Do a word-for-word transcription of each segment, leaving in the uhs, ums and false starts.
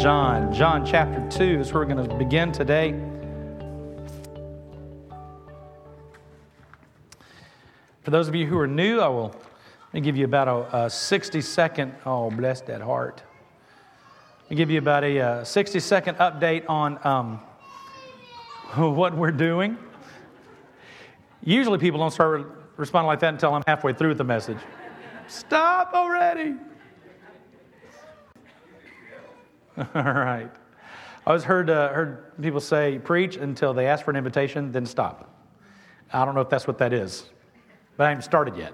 John. John chapter two is where we're going to begin today. For those of you who are new, I will let me give you about a, a sixty second, oh, bless that heart. I'll give you about a, a sixty second update on um, what we're doing. Usually people don't start re- responding like that until I'm halfway through with the message. Stop already. All right. I always heard uh, heard people say, preach until they ask for an invitation, then stop. I don't know if that's what that is, but I haven't started yet,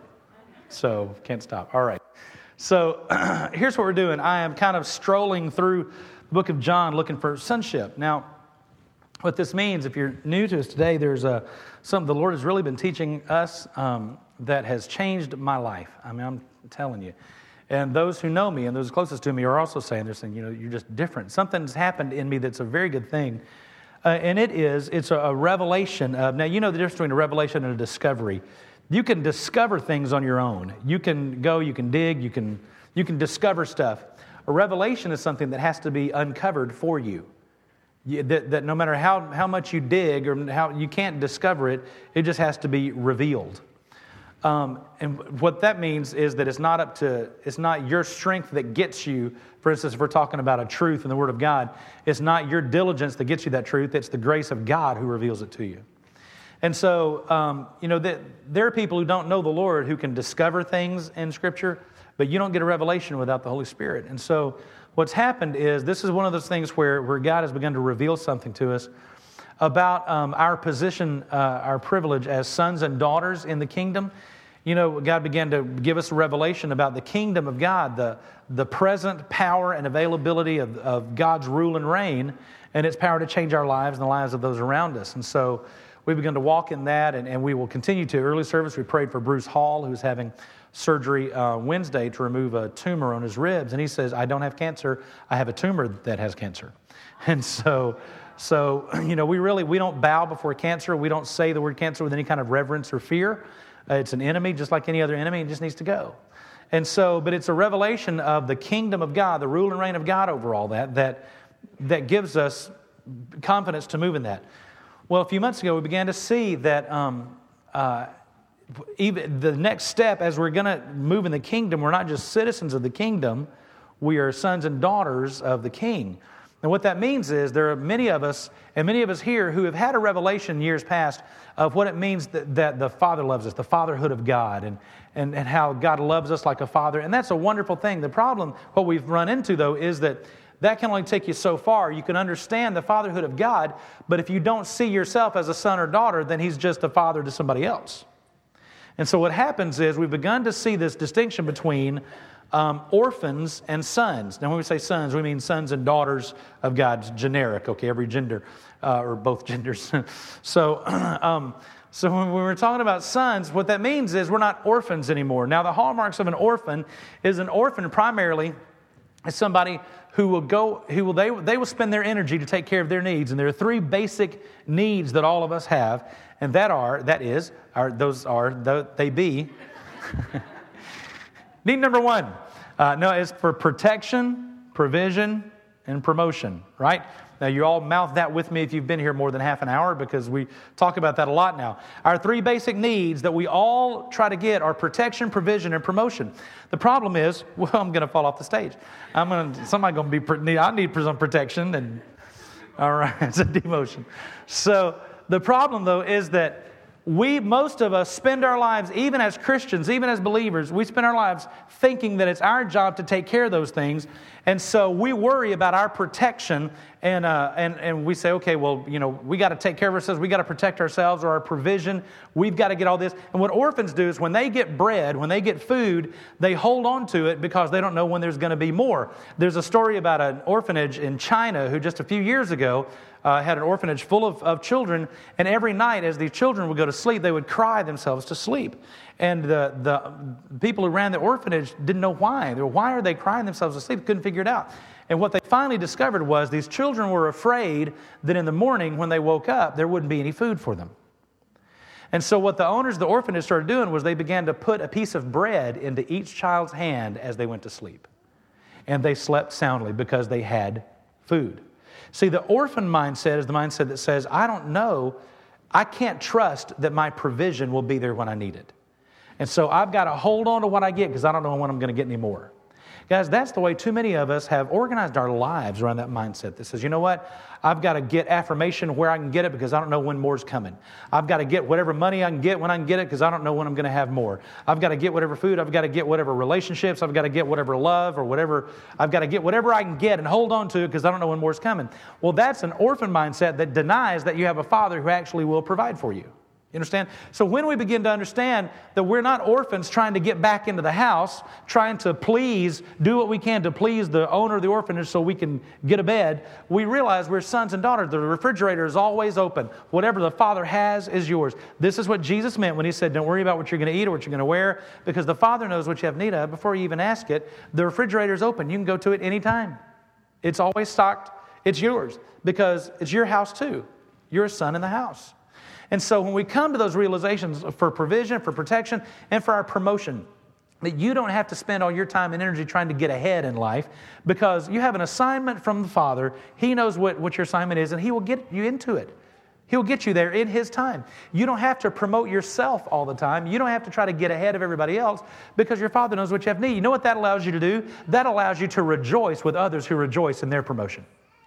so can't stop. All right. So here's what we're doing. I am kind of strolling through the book of John looking for sonship. Now, what this means, if you're new to us today, there's a, something the Lord has really been teaching us um, that has changed my life. I mean, I'm telling you. And those who know me and those closest to me are also saying, they're saying, you know, you're just different. Something's happened in me that's a very good thing. Uh, and it is, it's a, a revelation of, now you know the difference between a revelation and a discovery. You can discover things on your own. You can go, you can dig, you can you can discover stuff. A revelation is something that has to be uncovered for you. you that, that no matter how, how much you dig or how you can't discover it, it just has to be revealed. Um, and what that means is that it's not up to, it's not your strength that gets you. For instance, if we're talking about a truth in the Word of God, it's not your diligence that gets you that truth. It's the grace of God who reveals it to you. And so, um, you know, the, there are people who don't know the Lord who can discover things in Scripture, but you don't get a revelation without the Holy Spirit. And so what's happened is this is one of those things where, where God has begun to reveal something to us about um, our position, uh, our privilege as sons and daughters in the kingdom. You know, God began to give us a revelation about the kingdom of God, the, the present power and availability of, of God's rule and reign, and its power to change our lives and the lives of those around us. And so we began to walk in that, and, and we will continue to. Early service, we prayed for Bruce Hall, who's having surgery uh, Wednesday to remove a tumor on his ribs. And he says, I don't have cancer, I have a tumor that has cancer. And so, so you know, we really, we don't bow before cancer. We don't say the word cancer with any kind of reverence or fear. Uh, it's an enemy, just like any other enemy. It just needs to go. And so, but it's a revelation of the kingdom of God, the rule and reign of God over all that, that, that gives us confidence to move in that. Well, a few months ago, we began to see that um, uh, even the next step, as we're going to move in the kingdom, we're not just citizens of the kingdom, we are sons and daughters of the King. And what that means is there are many of us, and many of us here, who have had a revelation years past of what it means that, that the Father loves us, the fatherhood of God, and, and, and how God loves us like a father. And that's a wonderful thing. The problem, what we've run into, though, is that that can only take you so far. You can understand the fatherhood of God, but if you don't see yourself as a son or daughter, then He's just a father to somebody else. And so what happens is we've begun to see this distinction between um, orphans and sons. Now, when we say sons, we mean sons and daughters of God's generic, okay, every gender, uh, or both genders. so, um, so when we're talking about sons, what that means is we're not orphans anymore. Now, the hallmarks of an orphan is an orphan primarily is somebody who will go, who will they they will spend their energy to take care of their needs, and there are three basic needs that all of us have, and that are that is are those are the, they be. Need number one, uh, no, it's for protection, provision, and promotion. Right now, you all mouth that with me if you've been here more than half an hour, because we talk about that a lot now. Our three basic needs that we all try to get are protection, provision, and promotion. The problem is, well, I'm going to fall off the stage. I'm going to, somebody going to be, I need some protection, and all right, it's a demotion. So the problem, though, is that we, most of us, spend our lives, even as Christians, even as believers, we spend our lives thinking that it's our job to take care of those things. And so we worry about our protection, and uh, and and we say, okay, well, you know, we got to take care of ourselves. We got to protect ourselves, or our provision. We've got to get all this. And what orphans do is when they get bread, when they get food, they hold on to it because they don't know when there's going to be more. There's a story about an orphanage in China who just a few years ago uh, had an orphanage full of, of children, and every night as these children would go to sleep, they would cry themselves to sleep. And the, the people who ran the orphanage didn't know why. They were, why are they crying themselves to sleep? Couldn't figure it out. And what they finally discovered was these children were afraid that in the morning when they woke up, there wouldn't be any food for them. And so what the owners of the orphanage started doing was they began to put a piece of bread into each child's hand as they went to sleep. And they slept soundly because they had food. See, the orphan mindset is the mindset that says, I don't know, I can't trust that my provision will be there when I need it. And so I've got to hold on to what I get because I don't know when I'm going to get any more. Guys, that's the way too many of us have organized our lives around that mindset that says, you know what? I've got to get affirmation where I can get it because I don't know when more's coming. I've got to get whatever money I can get when I can get it because I don't know when I'm going to have more. I've got to get whatever food. I've got to get whatever relationships. I've got to get whatever love or whatever. I've got to get whatever I can get and hold on to it because I don't know when more's coming. Well, that's an orphan mindset that denies that you have a Father who actually will provide for you. You understand? So when we begin to understand that we're not orphans trying to get back into the house, trying to please, do what we can to please the owner of the orphanage so we can get a bed, we realize we're sons and daughters. The refrigerator is always open. Whatever the Father has is yours. This is what Jesus meant when He said, don't worry about what you're going to eat or what you're going to wear, because the Father knows what you have need of before you even ask it. The refrigerator is open. You can go to it anytime. It's always stocked. It's yours because it's your house too. You're a son in the house. And so when we come to those realizations for provision, for protection, and for our promotion, that you don't have to spend all your time and energy trying to get ahead in life because you have an assignment from the Father. He knows what, what your assignment is, and He will get you into it. He'll get you there in His time. You don't have to promote yourself all the time. You don't have to try to get ahead of everybody else because your Father knows what you have need. You know what that allows you to do? That allows you to rejoice with others who rejoice in their promotion.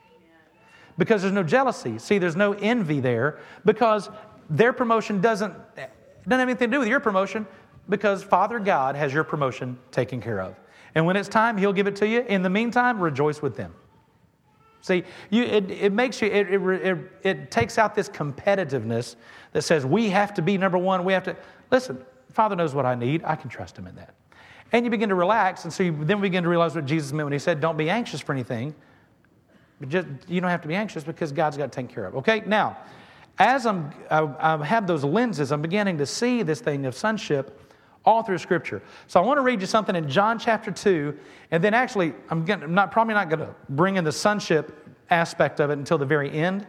Because there's no jealousy. See, there's no envy there because their promotion doesn't, doesn't have anything to do with your promotion because Father God has your promotion taken care of. And when it's time, He'll give it to you. In the meantime, rejoice with them. See, you, it, it makes you, it, it, it, it takes out this competitiveness that says we have to be number one. We have to, listen, Father knows what I need. I can trust Him in that. And you begin to relax. And so you then begin to realize what Jesus meant when He said, don't be anxious for anything. Just, you don't have to be anxious because God's got it taken care of. Okay, now, as I'm, I, I have those lenses, I'm beginning to see this thing of sonship all through Scripture. So I want to read you something in John chapter two, and then actually, I'm, gonna, I'm not probably not going to bring in the sonship aspect of it until the very end,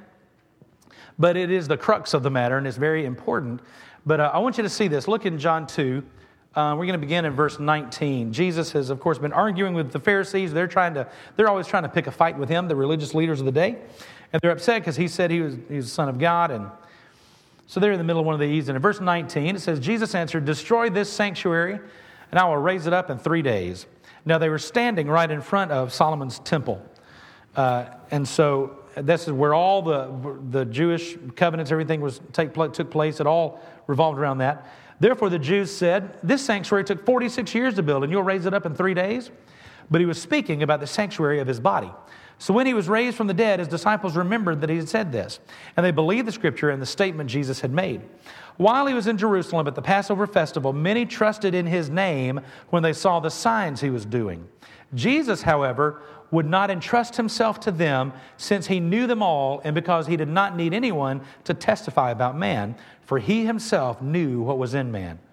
but it is the crux of the matter, and it's very important. But uh, I want you to see this. Look in John two. Uh, we're going to begin in verse nineteen. Jesus has, of course, been arguing with the Pharisees. They're trying to, they're always trying to pick a fight with Him, the religious leaders of the day. And they're upset because He said He was, he was the Son of God. And so they're in the middle of one of these. And in verse nineteen, it says, Jesus answered, destroy this sanctuary, and I will raise it up in three days. Now they were standing right in front of Solomon's temple. Uh, and so this is where all the, the Jewish covenants, everything was take, took place. It all revolved around that. Therefore the Jews said, this sanctuary took forty-six years to build, and you'll raise it up in three days? But He was speaking about the sanctuary of His body. So when He was raised from the dead, His disciples remembered that He had said this, and they believed the Scripture and the statement Jesus had made. While He was in Jerusalem at the Passover festival, many trusted in His name when they saw the signs He was doing. Jesus, however, would not entrust Himself to them since He knew them all and because He did not need anyone to testify about man, for He Himself knew what was in man.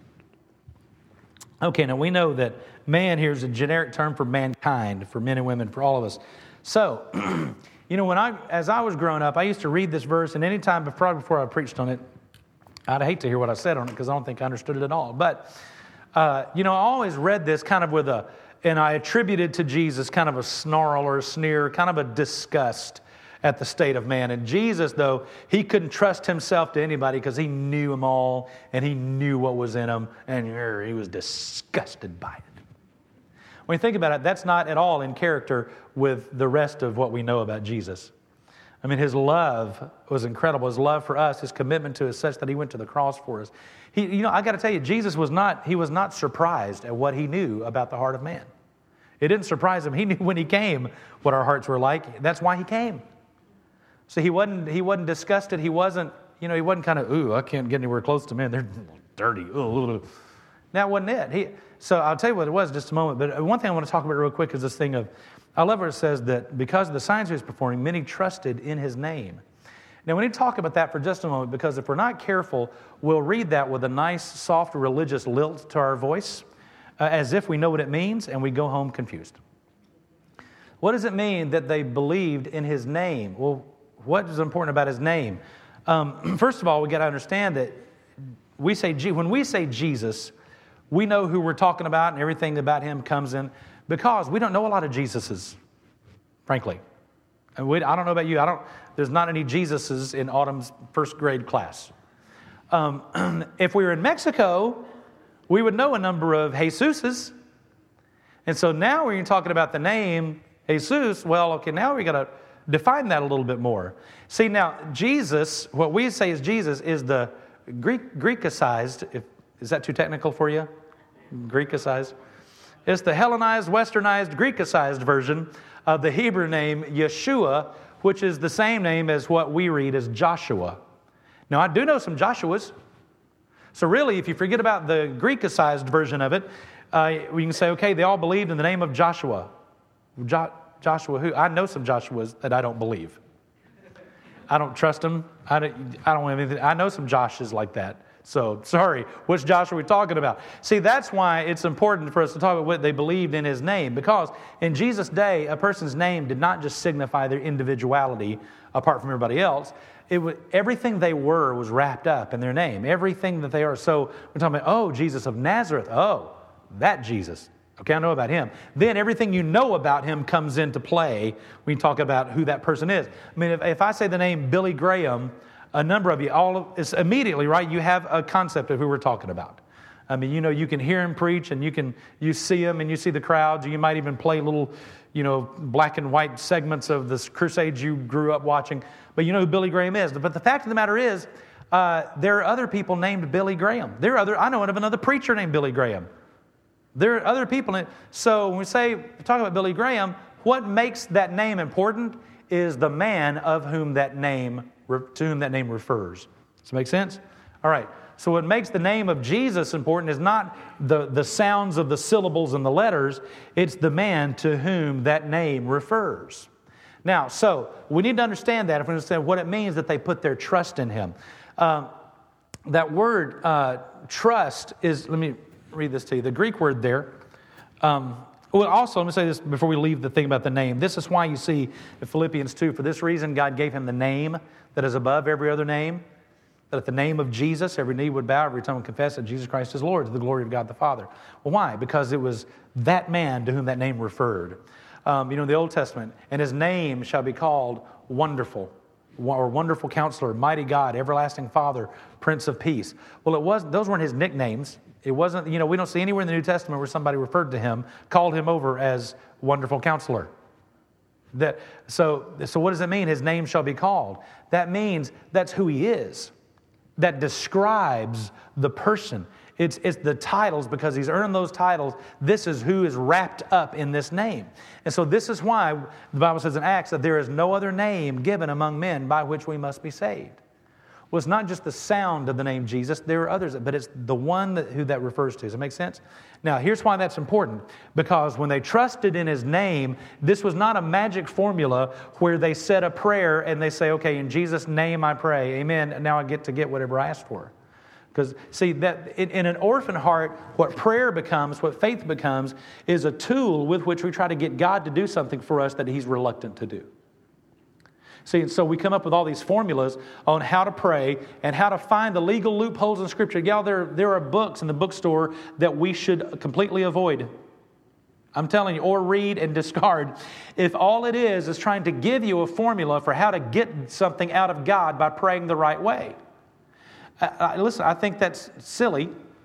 Okay, now we know that man here is a generic term for mankind, for men and women, for all of us. So, you know, when I, as I was growing up, I used to read this verse, and any time before, before I preached on it, I'd hate to hear what I said on it because I don't think I understood it at all. But, uh, you know, I always read this kind of with a, and I attributed to Jesus kind of a snarl or a sneer, kind of a disgust at the state of man. And Jesus, though, He couldn't trust Himself to anybody because He knew them all, and He knew what was in them, and He was disgusted by it. When you think about it, that's not at all in character with the rest of what we know about Jesus. I mean, His love was incredible. His love for us, His commitment to us, such that He went to the cross for us. He, you know, I got to tell you, Jesus was not, He was not surprised at what He knew about the heart of man. It didn't surprise Him. He knew when He came what our hearts were like. That's why He came. So He wasn't, He wasn't disgusted. He wasn't, you know, He wasn't kind of, ooh, I can't get anywhere close to men. They're dirty. Ooh. That wasn't it. He, so I'll tell you what it was in just a moment. But one thing I want to talk about real quick is this thing of, I love where it says that because of the signs He was performing, many trusted in His name. Now, we need to talk about that for just a moment, because if we're not careful, we'll read that with a nice, soft, religious lilt to our voice, uh, as if we know what it means, and we go home confused. What does it mean that they believed in His name? Well, what is important about His name? Um, first of all, we got to understand that we say when we say Jesus, we know who we're talking about, and everything about Him comes in, because we don't know a lot of Jesuses, frankly. And we, I don't know about you. I don't. There's not any Jesuses in Autumn's first grade class. Um, if we were in Mexico, we would know a number of Jesuses. And so now when you're talking about the name Jesus, well, okay, now we got to define that a little bit more. See, now, Jesus, what we say is Jesus, is the Greek Greekicized, if, is that too technical for you? Greekicized? It's the Hellenized, Westernized, Greekicized version of the Hebrew name Yeshua, which is the same name as what we read as Joshua. Now, I do know some Joshuas. So really, if you forget about the Greekicized version of it, uh, we can say, okay, they all believed in the name of Joshua. Jo- Joshua who? I know some Joshuas that I don't believe. I don't trust them. I don't, I don't have anything. I know some Joshes like that. So, sorry, which Josh are we talking about? See, that's why it's important for us to talk about what they believed in his name. Because in Jesus' day, a person's name did not just signify their individuality apart from everybody else. It was, everything they were was wrapped up in their name. Everything that they are. So, we're talking about, oh, Jesus of Nazareth. Oh, that Jesus. Okay, I know about him. Then everything you know about him comes into play when you talk about who that person is. I mean, if, if I say the name Billy Graham, a number of you, all of, it's immediately, right, you have a concept of who we're talking about. I mean, you know, you can hear him preach and you can, you see him and you see the crowds. You might even play little, you know, black and white segments of the crusades you grew up watching. But you know who Billy Graham is. But the fact of the matter is, uh, there are other people named Billy Graham. There are other, I know of another preacher named Billy Graham. There are other people. So when we say, talk about Billy Graham, what makes that name important is the man of whom that name, to whom that name refers. Does that make sense? All right. So what makes the name of Jesus important is not the, the sounds of the syllables and the letters. It's the man to whom that name refers. Now, so we need to understand that if we understand what it means that they put their trust in him. Um, that word uh, trust is, let me read this to you. The Greek word there, um, well, also, let me say this before we leave the thing about the name. This is why you see in Philippians two, for this reason God gave him the name that is above every other name, that at the name of Jesus every knee would bow, every tongue would confess that Jesus Christ is Lord, to the glory of God the Father. Well, why? Because it was that man to whom that name referred. Um, you know, in the Old Testament, and his name shall be called Wonderful, or Wonderful Counselor, Mighty God, Everlasting Father, Prince of Peace. Well, it was those weren't his nicknames. It wasn't, you know, we don't see anywhere in the New Testament where somebody referred to him, called him over as Wonderful Counselor. That, so, so what does it mean? His name shall be called. That means that's who he is. That describes the person. It's, it's the titles, because he's earned those titles. This is who is wrapped up in this name. And so this is why the Bible says in Acts that there is no other name given among men by which we must be saved. Well, it's not just the sound of the name Jesus. There are others, but it's the one that, who that refers to. Does that make sense? Now, here's why that's important. Because when they trusted in his name, this was not a magic formula where they said a prayer and they say, okay, in Jesus' name I pray, amen, and now I get to get whatever I asked for. Because, see, that in, in an orphan heart, what prayer becomes, what faith becomes, is a tool with which we try to get God to do something for us that he's reluctant to do. See, so we come up with all these formulas on how to pray and how to find the legal loopholes in Scripture. Yeah, there, there are books in the bookstore that we should completely avoid. I'm telling you, or read and discard. If all it is is trying to give you a formula for how to get something out of God by praying the right way. I, I, listen, I think that's silly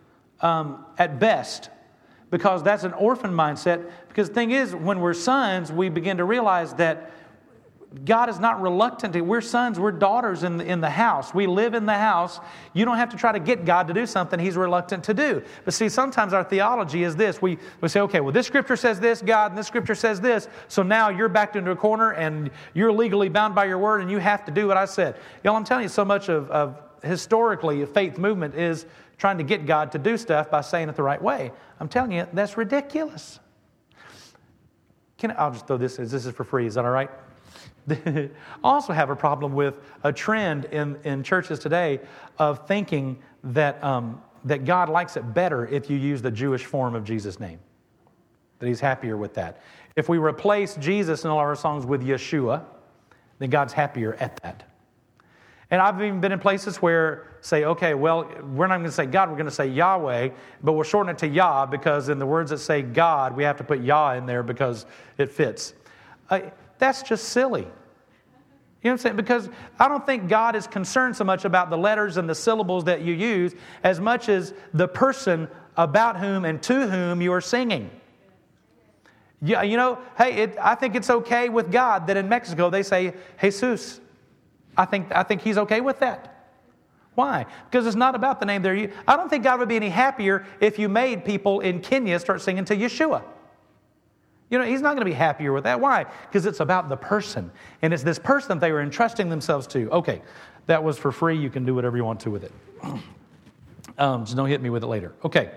um, at best, because that's an orphan mindset. Because the thing is, when we're sons, we begin to realize that God is not reluctant to. We're sons, we're daughters in the, in the house. We live in the house. You don't have to try to get God to do something he's reluctant to do. But see, sometimes our theology is this. We, we say, okay, well, this scripture says this, God, and this scripture says this. So now you're backed into a corner and you're legally bound by your word and you have to do what I said. Y'all, I'm telling you, so much of, of historically a faith movement is trying to get God to do stuff by saying it the right way. I'm telling you, that's ridiculous. Can I, I'll just throw this, this is for free. Is that all right? I also have a problem with a trend in, in churches today of thinking that, um, that God likes it better if you use the Jewish form of Jesus' name, that he's happier with that. If we replace Jesus in all our songs with Yeshua, then God's happier at that. And I've even been in places where say, okay, well, we're not going to say God, we're going to say Yahweh, but we'll shorten it to Yah, because in the words that say God, we have to put Yah in there because it fits. Uh, That's just silly. You know what I'm saying? Because I don't think God is concerned so much about the letters and the syllables that you use as much as the person about whom and to whom you are singing. Yeah, you know, hey, it, I think it's okay with God that in Mexico they say Jesus. I think I think He's okay with that. Why? Because it's not about the name there. I don't think God would be any happier if you made people in Kenya start singing to Yeshua. You know, He's not going to be happier with that. Why? Because it's about the person. And it's this person that they were entrusting themselves to. Okay, that was for free. You can do whatever you want to with it. Um, so don't hit me with it later. Okay.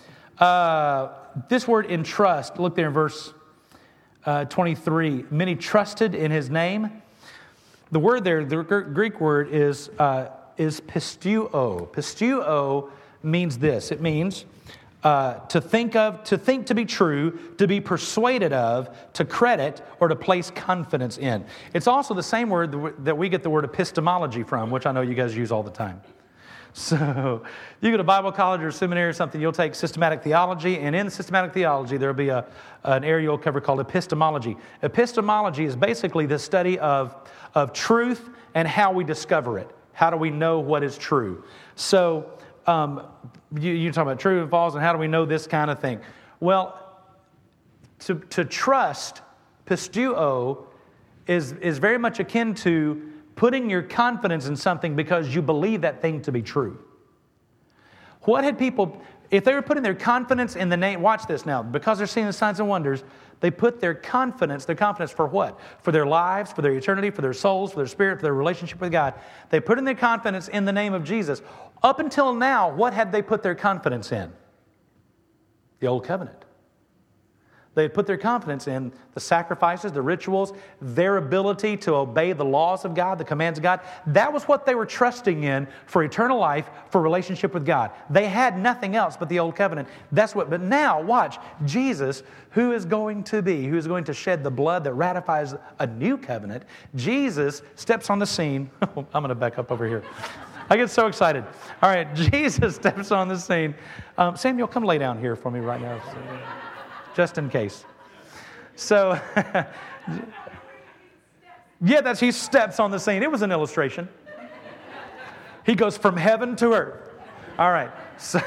Uh, this word entrust, look there in verse uh, twenty-three. Many trusted in His name. The word there, the Greek word is uh, is pisteuo. Pisteuo means this. It means uh, to think of, to think to be true, to be persuaded of, to credit, or to place confidence in. It's also the same word that we get the word epistemology from, which I know you guys use all the time. So you go to Bible college or seminary or something, you'll take systematic theology, and in systematic theology there'll be a, an area you'll cover called epistemology. Epistemology is basically the study of, of truth and how we discover it. How do we know what is true? So um, you, you're talking about true and false, and how do we know this kind of thing? Well, to, to trust, pisteuo, is, is very much akin to putting your confidence in something because you believe that thing to be true. What had people, if they were putting their confidence in the name, watch this now, because they're seeing the signs and wonders, they put their confidence, their confidence for what? For their lives, for their eternity, for their souls, for their spirit, for their relationship with God. They put in their confidence in the name of Jesus. Up until now, what had they put their confidence in? The Old Covenant. They had put their confidence in the sacrifices, the rituals, their ability to obey the laws of God, the commands of God. That was what they were trusting in for eternal life, for relationship with God. They had nothing else but the Old Covenant. That's what. But now, watch, Jesus, who is going to be, who is going to shed the blood that ratifies a new covenant, Jesus steps on the scene. I'm going to back up over here. I get so excited. All right, Jesus steps on the scene. Um, Samuel, come lay down here for me right now. Just in case. So, yeah, that's he steps on the scene. It was an illustration. He goes from heaven to earth. All right. So,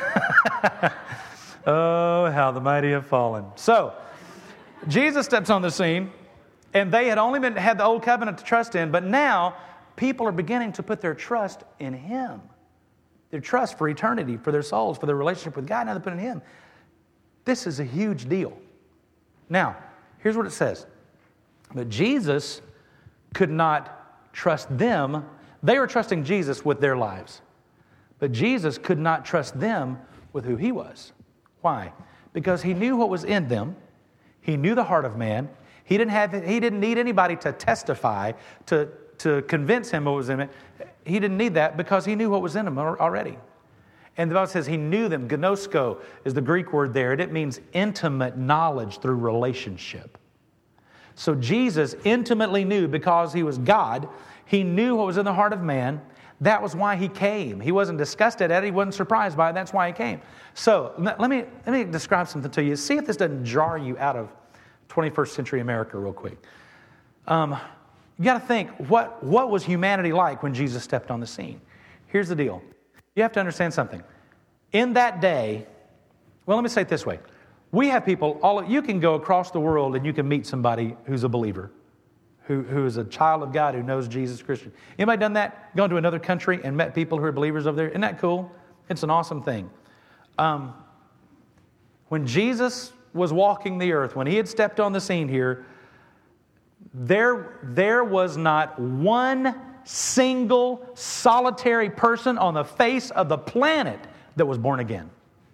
oh, how the mighty have fallen. So, Jesus steps on the scene, and they had only been had the old covenant to trust in, but now people are beginning to put their trust in Him. Their trust for eternity, for their souls, for their relationship with God. Now they put in Him. This is a huge deal. Now, here's what it says. But Jesus could not trust them. They were trusting Jesus with their lives. But Jesus could not trust them with who He was. Why? Because He knew what was in them. He knew the heart of man. He didn't have. He didn't need anybody to testify, to, to convince Him what was in it. He didn't need that because He knew what was in them already. And the Bible says He knew them. Gnosko is the Greek word there, and it means intimate knowledge through relationship. So Jesus intimately knew because He was God. He knew what was in the heart of man. That was why He came. He wasn't disgusted at it. He wasn't surprised by it. That's why He came. So let me, let me describe something to you. See if this doesn't jar you out of twenty-first century America real quick. Um, you got to think, what, what was humanity like when Jesus stepped on the scene? Here's the deal. You have to understand something. In that day, well, let me say it this way. We have people, all you can go across the world and you can meet somebody who's a believer, who, who is a child of God, who knows Jesus Christian. Anybody done that? Gone to another country and met people who are believers over there? Isn't that cool? It's an awesome thing. Um, when Jesus was walking the earth, when He had stepped on the scene here, there, there was not one single solitary person on the face of the planet that was born again.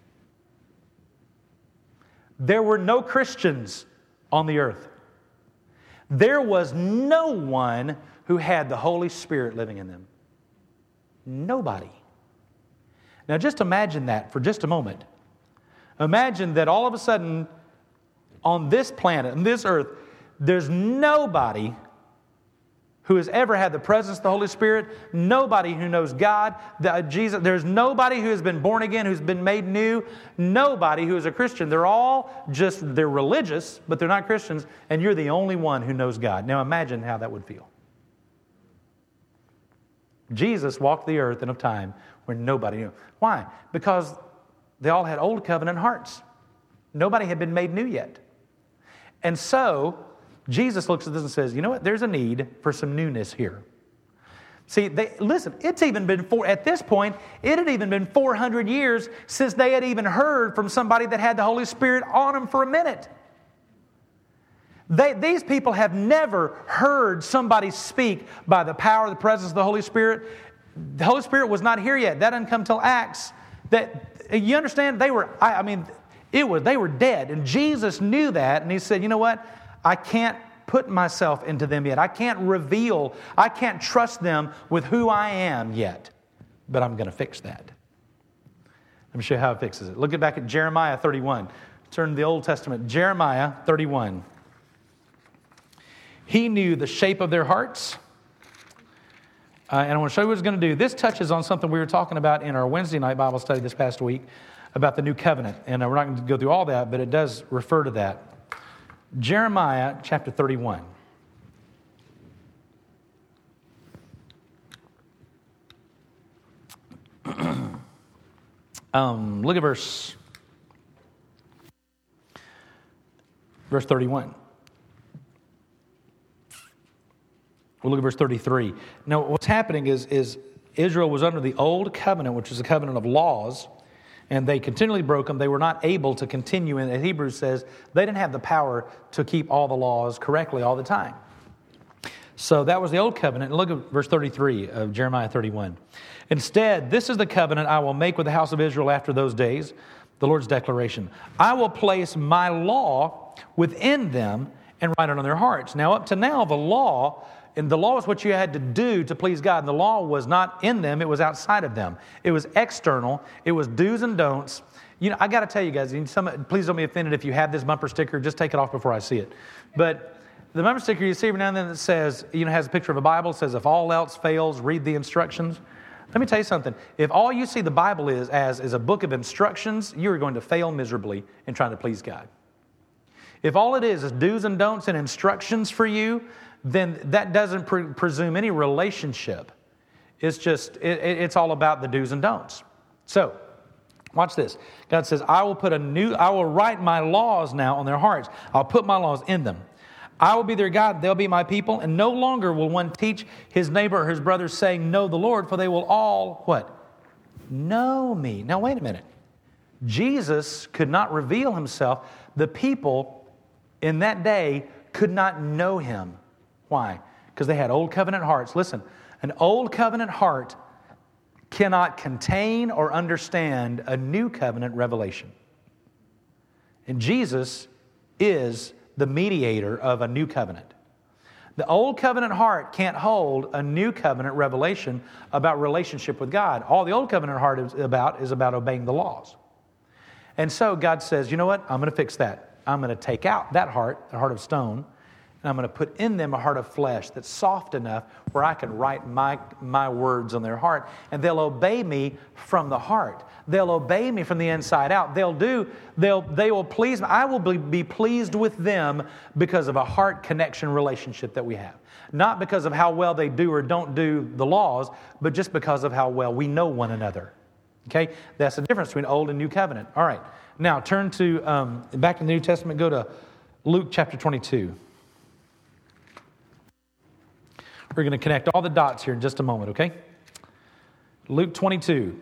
There were no Christians on the earth. There was no one who had the Holy Spirit living in them. Nobody. Now just imagine that for just a moment. Imagine that all of a sudden on this planet, on this earth, there's nobody who has ever had the presence of the Holy Spirit, nobody who knows God, the, Jesus. There's nobody who has been born again, who's been made new, nobody who is a Christian. They're all just, they're religious, but they're not Christians, and you're the only one who knows God. Now imagine how that would feel. Jesus walked the earth in a time when nobody knew. Why? Because they all had old covenant hearts. Nobody had been made new yet. And so, Jesus looks at this and says, you know what? There's a need for some newness here. See, they, listen, it's even been, four, at this point, it had even been four hundred years since they had even heard from somebody that had the Holy Spirit on them for a minute. They, these people have never heard somebody speak by the power, the presence of the Holy Spirit. The Holy Spirit was not here yet. That didn't come till Acts. That, you understand? They were, I, I mean, it was, they were dead. And Jesus knew that, and He said, you know what? I can't put myself into them yet. I can't reveal, I can't trust them with who I am yet. But I'm going to fix that. Let me show you how it fixes it. Look at back at Jeremiah thirty-one. Turn to the Old Testament. Jeremiah thirty-one. He knew the shape of their hearts. Uh, and I want to show you what He's going to do. This touches on something we were talking about in our Wednesday night Bible study this past week about the new covenant. And uh, we're not going to go through all that, but it does refer to that. Jeremiah chapter thirty-one. um, look at verse, verse thirty-one. We'll look at verse thirty-three. Now, what's happening is, is Israel was under the old covenant, which is a covenant of laws, and they continually broke them. They were not able to continue. And Hebrews says they didn't have the power to keep all the laws correctly all the time. So that was the old covenant. And look at verse thirty-three of Jeremiah thirty-one. Instead, this is the covenant I will make with the house of Israel after those days, the Lord's declaration. I will place my law within them and write it on their hearts. Now, up to now, the law... And the law is what you had to do to please God. And the law was not in them. It was outside of them. It was external. It was do's and don'ts. You know, I got to tell you guys, some, please don't be offended if you have this bumper sticker. Just take it off before I see it. But the bumper sticker you see every now and then that says, you know, has a picture of a Bible. It says, if all else fails, read the instructions. Let me tell you something. If all you see the Bible is as is a book of instructions, you are going to fail miserably in trying to please God. If all it is is do's and don'ts and instructions for you, then that doesn't pre- presume any relationship. It's just, it, it's all about the do's and don'ts. So, watch this. God says, I will put a new, I will write my laws now on their hearts. I'll put my laws in them. I will be their God, they'll be my people, and no longer will one teach his neighbor or his brother saying, know the Lord, for they will all, what? Know me. Now, wait a minute. Jesus could not reveal himself. The people in that day could not know him. Why? Because they had old covenant hearts. Listen, an old covenant heart cannot contain or understand a new covenant revelation. And Jesus is the mediator of a new covenant. The old covenant heart can't hold a new covenant revelation about relationship with God. All the old covenant heart is about is about obeying the laws. And so God says, you know what? I'm going to fix that. I'm going to take out that heart, the heart of stone, and I'm going to put in them a heart of flesh that's soft enough where I can write my, my words on their heart. And they'll obey me from the heart. They'll obey me from the inside out. They'll do, they'll, they will please me. I will be, be pleased with them because of a heart connection relationship that we have. Not because of how well they do or don't do the laws, but just because of how well we know one another. Okay? That's the difference between Old and New Covenant. All right. Now, turn to, um, back in the New Testament, go to Luke chapter twenty-two. We're going to connect all the dots here in just a moment, okay? Luke twenty-two.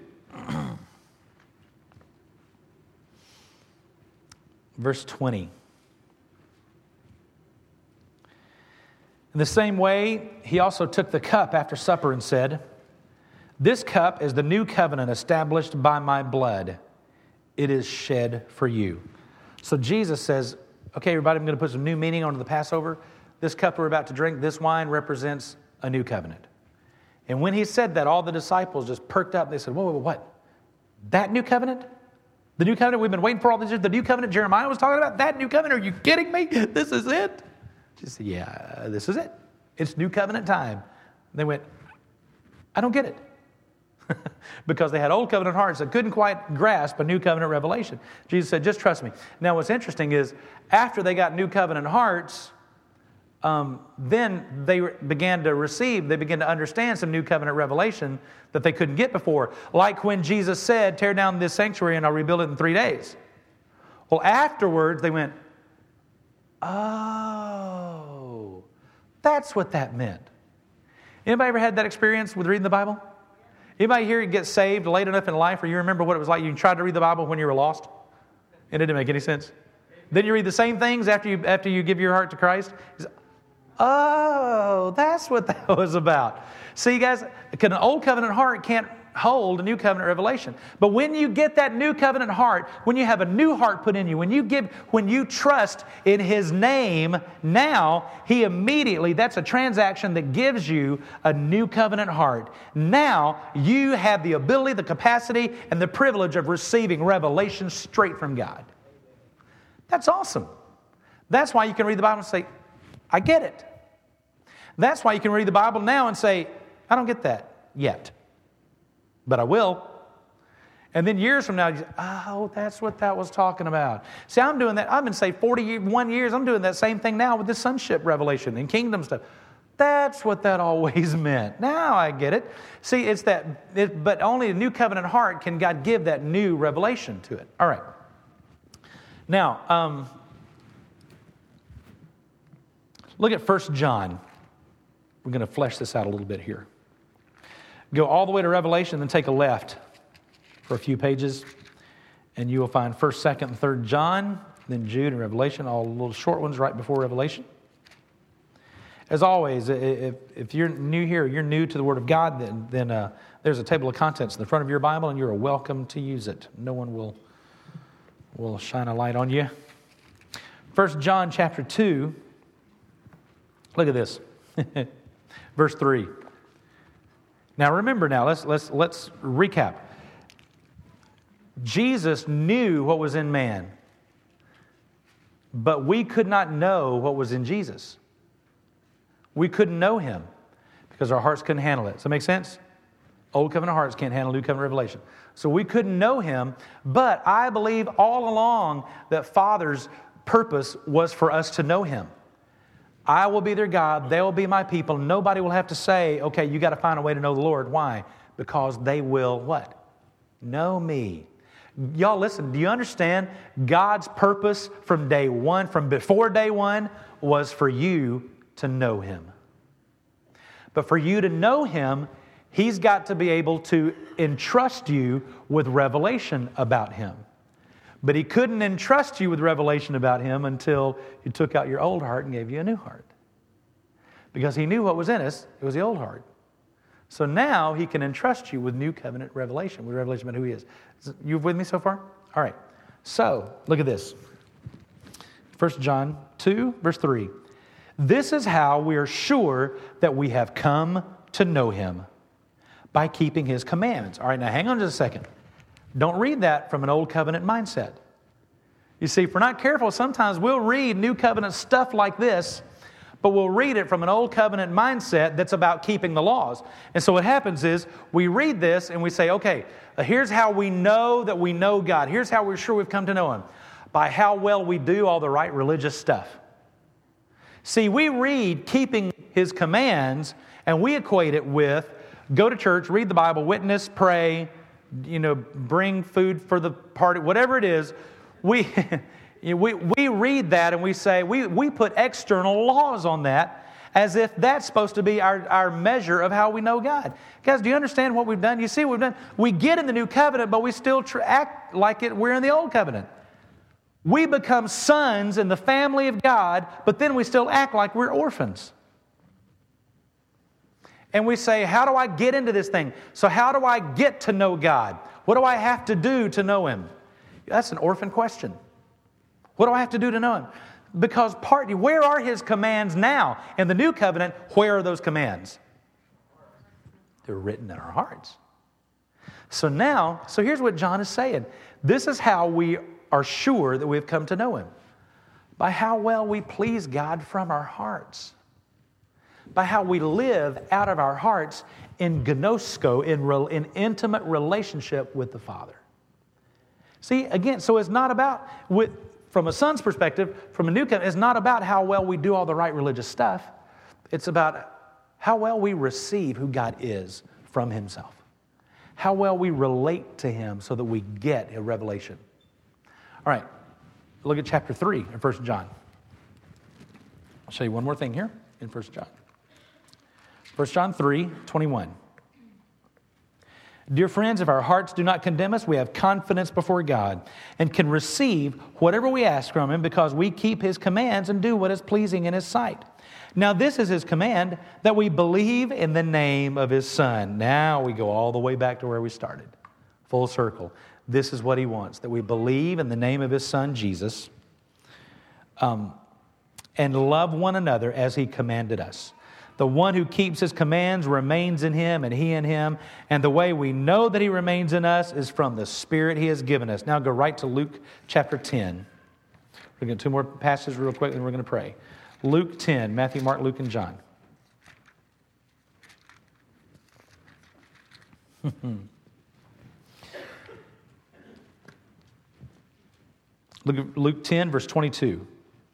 Verse twenty. In the same way, he also took the cup after supper and said, this cup is the new covenant established by my blood. It is shed for you. So Jesus says, okay, everybody, I'm going to put some new meaning onto the Passover. This cup we're about to drink, this wine represents a new covenant. And when he said that, all the disciples just perked up. They said, whoa, whoa, whoa, what? That new covenant? The new covenant we've been waiting for all these years? The new covenant Jeremiah was talking about? That new covenant? Are you kidding me? This is it? She said, yeah, this is it. It's new covenant time. And they went, I don't get it. Because they had old covenant hearts that couldn't quite grasp a new covenant revelation. Jesus said, just trust me. Now, what's interesting is after they got new covenant hearts, um, then they began to receive, they began to understand some new covenant revelation that they couldn't get before. Like when Jesus said, tear down this sanctuary and I'll rebuild it in three days. Well, afterwards they went, oh, that's what that meant. Anybody ever had that experience with reading the Bible? Anybody here get saved late enough in life, or you remember what it was like? You tried to read the Bible when you were lost, and it didn't make any sense. Then you read the same things after you after you give your heart to Christ. Oh, that's what that was about. See, guys, an old covenant heart can't hold a new covenant revelation. But when you get that new covenant heart, when you have a new heart put in you, when you give, when you trust in His name, now He immediately, that's a transaction that gives you a new covenant heart. Now you have the ability, the capacity, and the privilege of receiving revelation straight from God. That's awesome. That's why you can read the Bible and say, I get it. That's why you can read the Bible now and say, I don't get that yet, but I will. And then years from now, you say, oh, that's what that was talking about. See, I'm doing that. I've been saved forty-one years. I'm doing that same thing now with this sonship revelation and kingdom stuff. That's what that always meant. Now I get it. See, it's that, it, but only a new covenant heart can God give that new revelation to it. All right. Now, um, look at First John. We're going to flesh this out a little bit here. Go all the way to Revelation, then take a left for a few pages, and you will find First, Second, and Third John, then Jude and Revelation, all little short ones right before Revelation. As always, if, if you're new here, you're new to the Word of God, then, then uh, there's a table of contents in the front of your Bible, and you're welcome to use it. No one will, will shine a light on you. First John chapter two, look at this. Verse three. Now remember now, let's let's let's recap. Jesus knew what was in man, but we could not know what was in Jesus. We couldn't know Him because our hearts couldn't handle it. Does that make sense? Old covenant hearts can't handle new covenant revelation. So we couldn't know Him, but I believe all along that Father's purpose was for us to know Him. I will be their God. They will be my people. Nobody will have to say, okay, you got to find a way to know the Lord. Why? Because they will what? Know me. Y'all listen, do you understand? God's purpose from day one, from before day one, was for you to know Him. But for you to know Him, He's got to be able to entrust you with revelation about Him. But He couldn't entrust you with revelation about Him until He took out your old heart and gave you a new heart. Because He knew what was in us. It was the old heart. So now He can entrust you with new covenant revelation, with revelation about who He is. You with me so far? All right. So, look at this. First John two, verse three. This is how we are sure that we have come to know Him, by keeping His commandments. All right, now hang on just a second. Don't read that from an old covenant mindset. You see, if we're not careful, sometimes we'll read new covenant stuff like this, but we'll read it from an old covenant mindset that's about keeping the laws. And so what happens is we read this and we say, okay, here's how we know that we know God. Here's how we're sure we've come to know Him. By how well we do all the right religious stuff. See, we read keeping His commands and we equate it with go to church, read the Bible, witness, pray, you know, bring food for the party, whatever it is. We, we, we read that and we say, we, we put external laws on that as if that's supposed to be our, our measure of how we know God. Guys, do you understand what we've done? You see what we've done? We get in the new covenant, but we still tr- act like it. We're in the old covenant. We become sons in the family of God, but then we still act like we're orphans. And we say, how do I get into this thing? So how do I get to know God? What do I have to do to know Him? That's an orphan question. What do I have to do to know Him? Because part, where are His commands now? In the new covenant, where are those commands? They're written in our hearts. So now, so here's what John is saying. This is how we are sure that we've come to know Him. By how well we please God from our hearts. By how we live out of our hearts in gnosko, in, re, in intimate relationship with the Father. See, again, so it's not about, with, from a son's perspective, from a new covenant, it's not about how well we do all the right religious stuff. It's about how well we receive who God is from himself. How well we relate to him so that we get a revelation. All right, look at chapter three in First John. I'll show you one more thing here in First John. First John three, twenty-one. Dear friends, if our hearts do not condemn us, we have confidence before God and can receive whatever we ask from him because we keep his commands and do what is pleasing in his sight. Now this is his command, that we believe in the name of his Son. Now we go all the way back to where we started. Full circle. This is what he wants, that we believe in the name of his Son, Jesus, um, and love one another as he commanded us. The one who keeps his commands remains in him and he in him. And the way we know that he remains in us is from the Spirit he has given us. Now go right to Luke chapter ten. We're going to do two more passages real quick and we're going to pray. Luke ten, Matthew, Mark, Luke, and John. Look at Luke ten, verse twenty-two.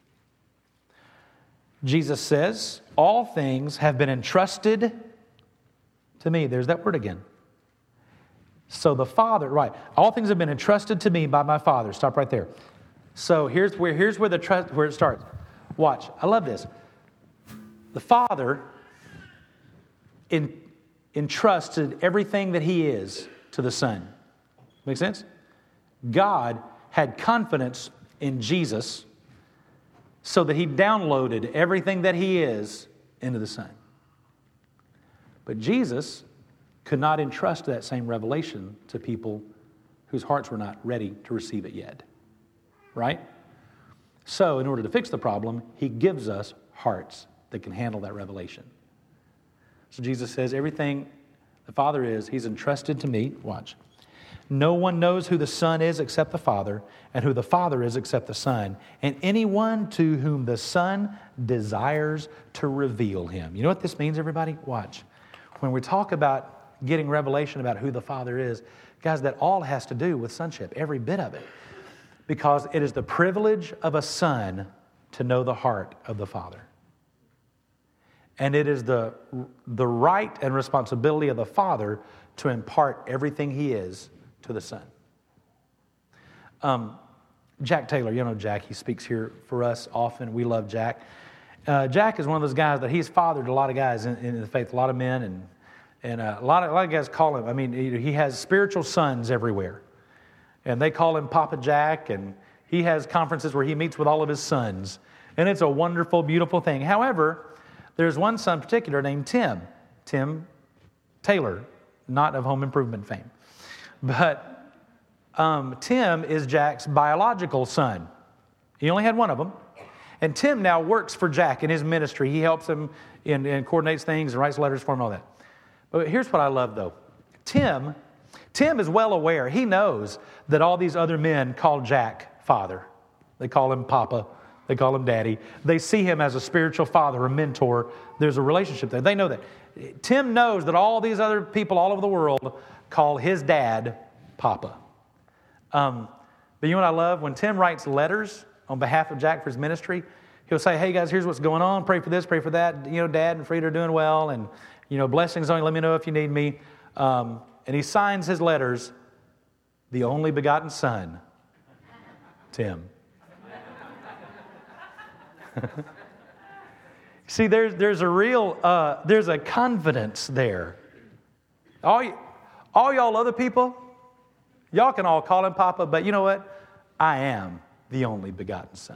Jesus says, all things have been entrusted to me. There's that word again. So the Father, right, all things have been entrusted to me by my Father. Stop right there. So here's where, here's where, the trust, where it starts. Watch, I love this. The Father in, entrusted everything that he is to the Son. Make sense? God had confidence in Jesus so that he downloaded everything that he is into the Son. But Jesus could not entrust that same revelation to people whose hearts were not ready to receive it yet. Right? So, in order to fix the problem, he gives us hearts that can handle that revelation. So Jesus says, everything the Father is, he's entrusted to me. Watch. No one knows who the Son is except the Father, and who the Father is except the Son, and anyone to whom the Son desires to reveal him. You know what this means, everybody? Watch. When we talk about getting revelation about who the Father is, guys, that all has to do with sonship, every bit of it. Because it is the privilege of a son to know the heart of the Father. And it is the, the right and responsibility of the Father to impart everything he is to the Son. Um, Jack Taylor, you know Jack, he speaks here for us often. We love Jack. Uh, Jack is one of those guys that he's fathered a lot of guys in, in the faith, a lot of men, and and uh, a lot of a lot of guys call him. I mean, he, he has spiritual sons everywhere, and they call him Papa Jack. And he has conferences where he meets with all of his sons, and it's a wonderful, beautiful thing. However, there's one son in particular named Tim, Tim Taylor, not of Home Improvement fame. But um, Tim is Jack's biological son. He only had one of them. And Tim now works for Jack in his ministry. He helps him and, and coordinates things and writes letters for him and all that. But here's what I love, though. Tim, Tim is well aware. He knows that all these other men call Jack father. They call him Papa. They call him Daddy. They see him as a spiritual father, a mentor. There's a relationship there. They know that. Tim knows that all these other people all over the world call his dad Papa. Um, but you know what I love? When Tim writes letters on behalf of Jack for his ministry, he'll say, hey guys, here's what's going on. Pray for this, pray for that. You know, Dad and Frida are doing well. And, you know, blessings on you. Let me know if you need me. Um, and he signs his letters, the only begotten son, Tim. See, there's there's a real, uh, there's a confidence there. All, y- all y'all other people, y'all can all call him Papa, but you know what? I am the only begotten son.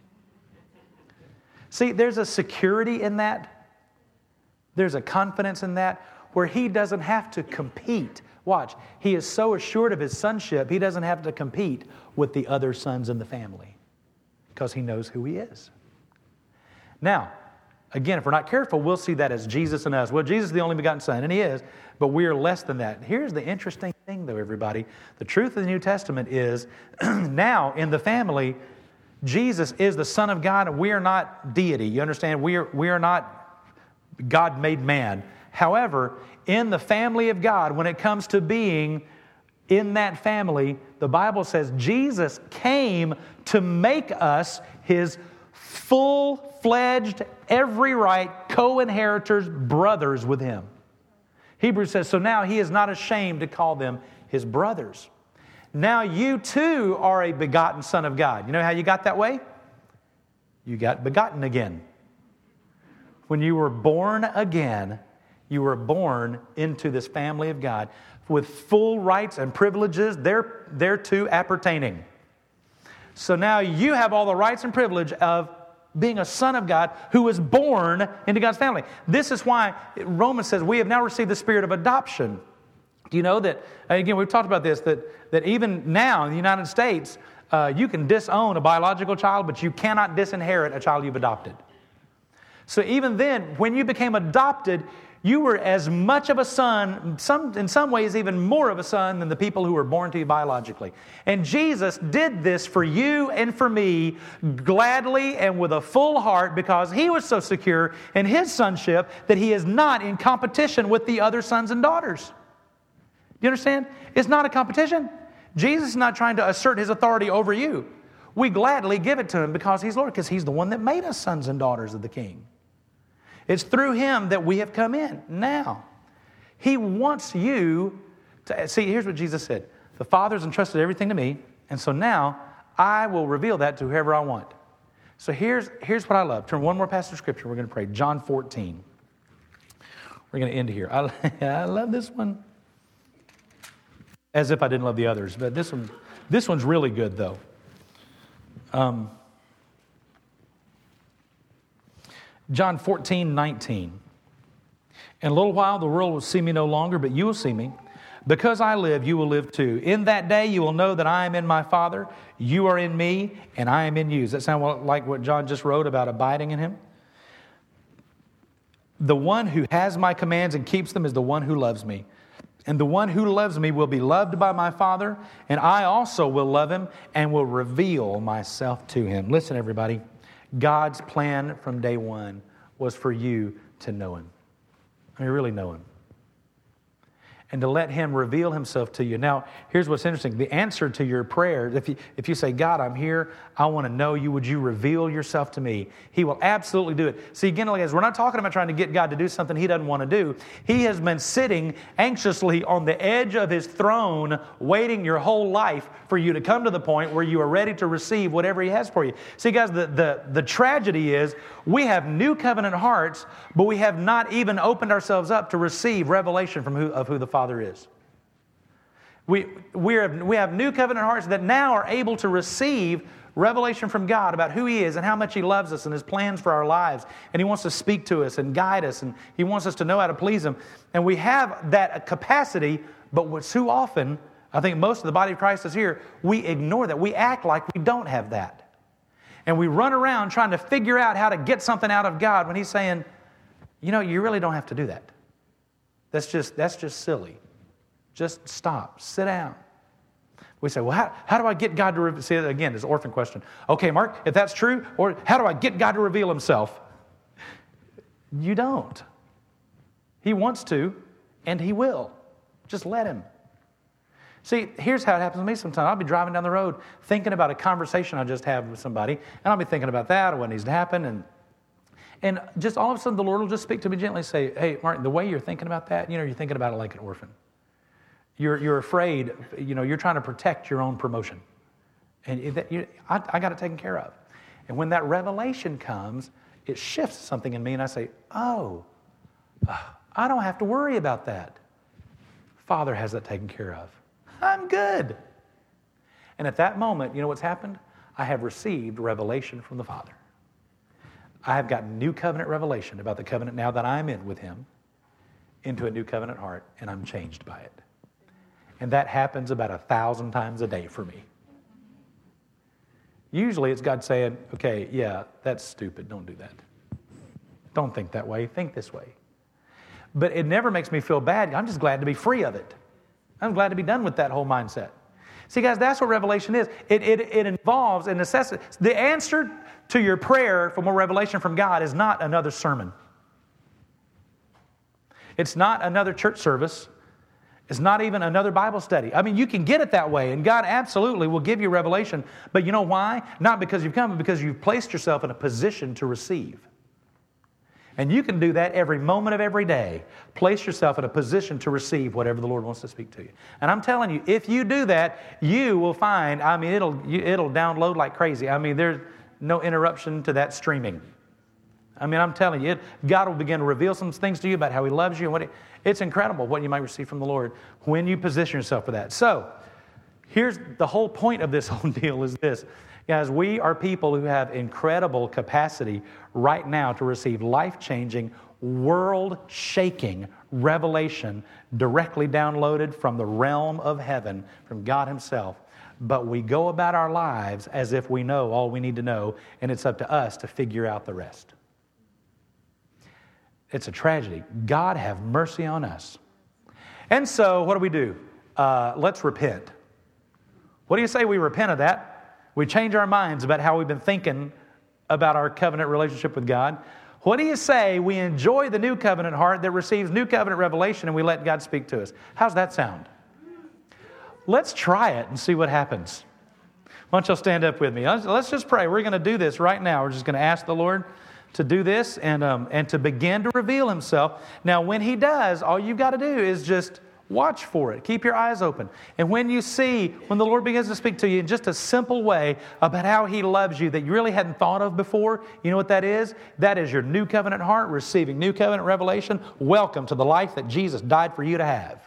See, there's a security in that. There's a confidence in that where he doesn't have to compete. Watch, he is so assured of his sonship, he doesn't have to compete with the other sons in the family because he knows who he is. Now, again, if we're not careful, we'll see that as Jesus in us. Well, Jesus is the only begotten Son, and he is, but we are less than that. Here's the interesting thing, though, everybody. The truth of the New Testament is now in the family, Jesus is the Son of God, and we are not deity. You understand? We are, we are not God made man. However, in the family of God, when it comes to being in that family, the Bible says Jesus came to make us His full-fledged, every right co-inheritors, brothers with Him. Hebrews says, so now He is not ashamed to call them His brothers. Now you too are a begotten son of God. You know how you got that way? You got begotten again. When you were born again, you were born into this family of God with full rights and privileges there, thereto appertaining. So now you have all the rights and privilege of being a son of God who was born into God's family. This is why Romans says we have now received the spirit of adoption. Do you know that, again, we've talked about this, that, that even now in the United States, uh, you can disown a biological child, but you cannot disinherit a child you've adopted. So even then, when you became adopted, you were as much of a son, some, in some ways even more of a son than the people who were born to you biologically. And Jesus did this for you and for me gladly and with a full heart because He was so secure in His sonship that He is not in competition with the other sons and daughters. You understand? It's not a competition. Jesus is not trying to assert His authority over you. We gladly give it to Him because He's Lord, because He's the one that made us sons and daughters of the King. It's through Him that we have come in. Now, He wants you to... See, here's what Jesus said. The Father's entrusted everything to me, and so now I will reveal that to whoever I want. So here's, here's what I love. Turn one more passage of Scripture. We're going to pray. John fourteen. We're going to end here. I, I love this one. As if I didn't love the others. But this one, this one's really good, though. Um, John fourteen, nineteen. In a little while, the world will see me no longer, but you will see me. Because I live, you will live too. In that day, you will know that I am in my Father, you are in me, and I am in you. Does that sound like what John just wrote about abiding in Him? The one who has my commands and keeps them is the one who loves me. And the one who loves me will be loved by my Father, and I also will love him and will reveal myself to him. Listen, everybody, God's plan from day one was for you to know Him. I mean, really know Him. And to let Him reveal Himself to you. Now, here's what's interesting. The answer to your prayer, if you, if you say, God, I'm here, I want to know you, would you reveal yourself to me? He will absolutely do it. See, again, guys, we're not talking about trying to get God to do something He doesn't want to do. He has been sitting anxiously on the edge of His throne, waiting your whole life for you to come to the point where you are ready to receive whatever He has for you. See, guys, the, the, the tragedy is we have new covenant hearts, but we have not even opened ourselves up to receive revelation from who, of who the Father Father is. We, we, are, we have new covenant hearts that now are able to receive revelation from God about who He is and how much He loves us and His plans for our lives. And He wants to speak to us and guide us, and He wants us to know how to please Him. And we have that capacity, but too often, I think most of the body of Christ is here, we ignore that. We act like we don't have that. And we run around trying to figure out how to get something out of God when He's saying, you know, you really don't have to do that. That's just that's just silly. Just stop. Sit down. We say, well, how, how do I get God to reveal? See, again, this orphan question. Okay, Mark, if that's true, or how do I get God to reveal Himself? You don't. He wants to, and He will. Just let Him. See, here's how it happens to me sometimes. I'll be driving down the road thinking about a conversation I just had with somebody, and I'll be thinking about that or what needs to happen, and And just all of a sudden, the Lord will just speak to me gently and say, hey, Martin, the way you're thinking about that, you know, you're thinking about it like an orphan. You're you're afraid, you know, you're trying to protect your own promotion. And that you, I, I got it taken care of. And when that revelation comes, it shifts something in me, and I say, oh, I don't have to worry about that. Father has that taken care of. I'm good. And at that moment, you know what's happened? I have received revelation from the Father. I have gotten new covenant revelation about the covenant now that I'm in with Him into a new covenant heart, and I'm changed by it. And that happens about a thousand times a day for me. Usually it's God saying, okay, yeah, that's stupid. Don't do that. Don't think that way. Think this way. But it never makes me feel bad. I'm just glad to be free of it. I'm glad to be done with that whole mindset. See, guys, that's what revelation is. It, it, it involves a necessity. The answer to your prayer for more revelation from God is not another sermon. It's not another church service. It's not even another Bible study. I mean, you can get it that way, and God absolutely will give you revelation. But you know why? Not because you've come, but because you've placed yourself in a position to receive. And you can do that every moment of every day. Place yourself in a position to receive whatever the Lord wants to speak to you. And I'm telling you, if you do that, you will find, I mean, it'll you, it'll download like crazy. I mean, there's no interruption to that streaming. I mean, I'm telling you, it, God will begin to reveal some things to you about how He loves you. And what it, it's incredible what you might receive from the Lord when you position yourself for that. So, here's the whole point of this whole deal is this. Guys, we are people who have incredible capacity right now to receive life-changing, world-shaking revelation directly downloaded from the realm of heaven, from God Himself. But we go about our lives as if we know all we need to know, and it's up to us to figure out the rest. It's a tragedy. God have mercy on us. And so, what do we do? Uh, let's repent. What do you say we repent of that? We change our minds about how we've been thinking about our covenant relationship with God. What do you say we enjoy the new covenant heart that receives new covenant revelation and we let God speak to us? How's that sound? Let's try it and see what happens. Why don't y'all stand up with me? Let's just pray. We're going to do this right now. We're just going to ask the Lord to do this and um, and to begin to reveal Himself. Now, when He does, all you've got to do is just watch for it. Keep your eyes open. And when you see, when the Lord begins to speak to you in just a simple way about how He loves you that you really hadn't thought of before, you know what that is? That is your new covenant heart receiving new covenant revelation. Welcome to the life that Jesus died for you to have.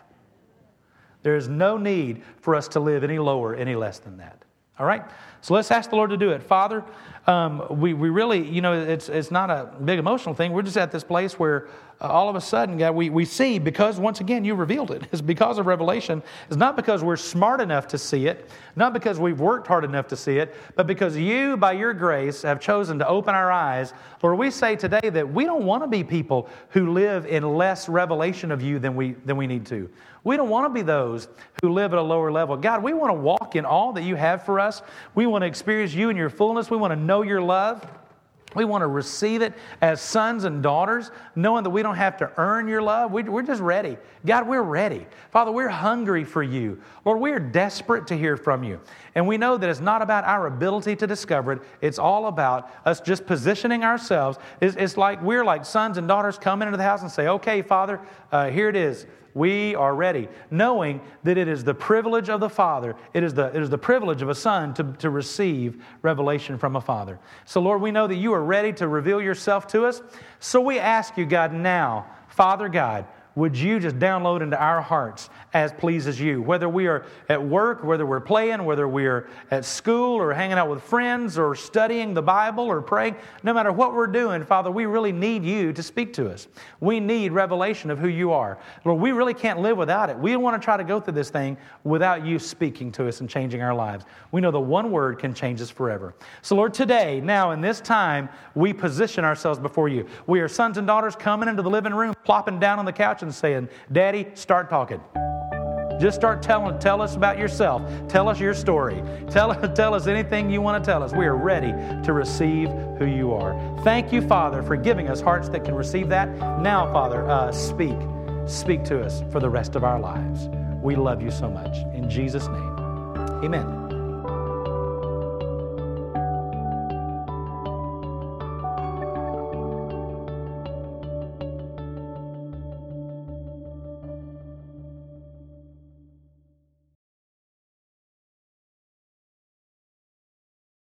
There is no need for us to live any lower, any less than that. All right? So let's ask the Lord to do it. Father, um, we, we really, you know, it's it's not a big emotional thing. We're just at this place where uh, all of a sudden, God, we, we see, because once again, you revealed it. It's because of revelation. It's not because we're smart enough to see it, not because we've worked hard enough to see it, but because you, by your grace, have chosen to open our eyes. Lord, we say today that we don't want to be people who live in less revelation of you than we than we need to. We don't want to be those who live at a lower level. God, we want to walk in all that you have for us. We want to experience you in your fullness. We want to know your love. We want to receive it as sons and daughters, knowing that we don't have to earn your love. We, we're just ready. God, we're ready. Father, we're hungry for you. Lord, we are desperate to hear from you. And we know that it's not about our ability to discover it. It's all about us just positioning ourselves. It's, it's like we're like sons and daughters coming into the house and say, okay, Father, uh, here it is. We are ready, knowing that it is the privilege of the Father, it is the, it is the privilege of a son to, to receive revelation from a father. So, Lord, we know that you are ready to reveal yourself to us. So we ask you, God, now, Father God, would you just download into our hearts as pleases you? Whether we are at work, whether we're playing, whether we're at school or hanging out with friends or studying the Bible or praying, no matter what we're doing, Father, we really need you to speak to us. We need revelation of who you are. Lord, we really can't live without it. We don't want to try to go through this thing without you speaking to us and changing our lives. We know that one word can change us forever. So, Lord, today, now in this time, we position ourselves before you. We are sons and daughters coming into the living room, plopping down on the couch and saying, Daddy, start talking. Just start telling, tell us about yourself. Tell us your story. Tell, tell us anything you want to tell us. We are ready to receive who you are. Thank you, Father, for giving us hearts that can receive that. Now, Father, uh, speak. Speak to us for the rest of our lives. We love you so much. In Jesus' name, amen.